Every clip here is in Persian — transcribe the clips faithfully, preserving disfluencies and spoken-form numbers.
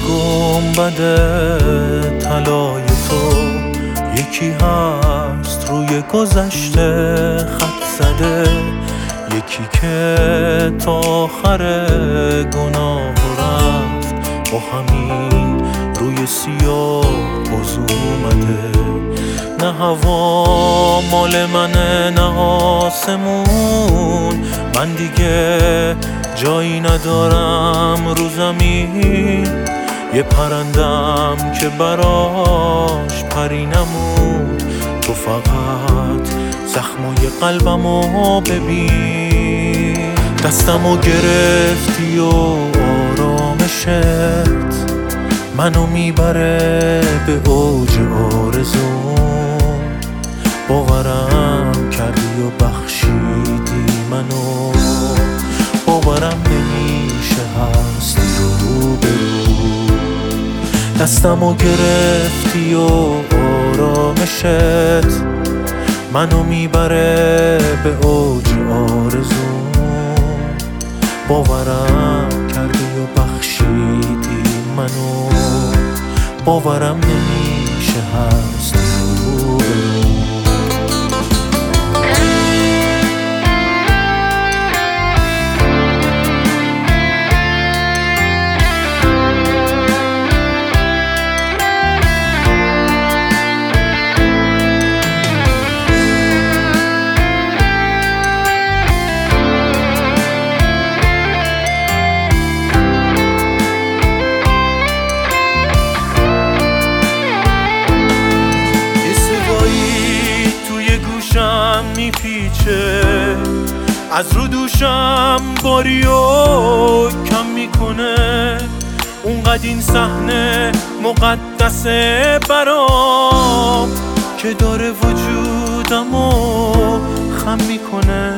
گنبد طلای تو یکی هست روی گذشته خط زده، یکی که تا آخر گناه رفت با همین روی سیاه باز اومده. نه هوا مال منه نه آسمون، من دیگه جایی ندارم رو زمین. یه پرندم که براش پری نمود، تو فقط زخمای قلبمو ببین. دستمو گرفتی و آرامشت منو میبره به اوج آرزوم. باورم کردی و بخشیدی منو، باورم نمیشه هست رو به رو. دستمو گرفتی و آرامشت منو میبره به اوج آرزوم. باورم کردی و بخشیدی منو، باورم نمیشه هست رو به رو. میپیچه از رو دوشم باریو کم میکنه، اونقدر این صحنه مقدسه برام که داره وجودمو خم میکنه.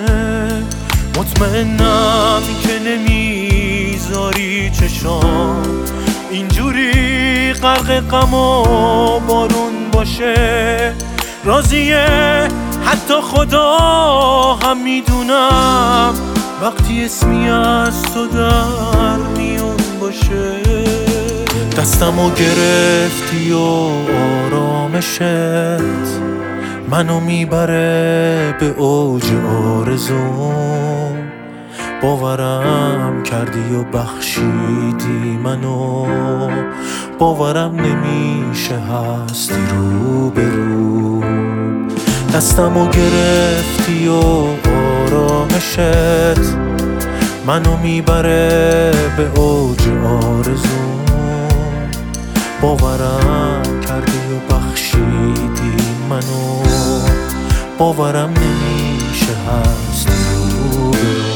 مطمئنم که نمیذاری چشام اینجوری غرق غم و بارون باشه. راضیه حتی خدا هم میدونم وقتی اسمی از تو در میون باشه. دستمو گرفتی و آرامشت منو میبره به اوج آرزوم. باورم کردی و بخشیدی منو، باورم نمیشه هستی رو به رو. دستمو گرفتی و آرامشت منو میبره به اوج آرزوم. باورم کردی و بخشیدی منو، باورم نمیشه هست رو به رو.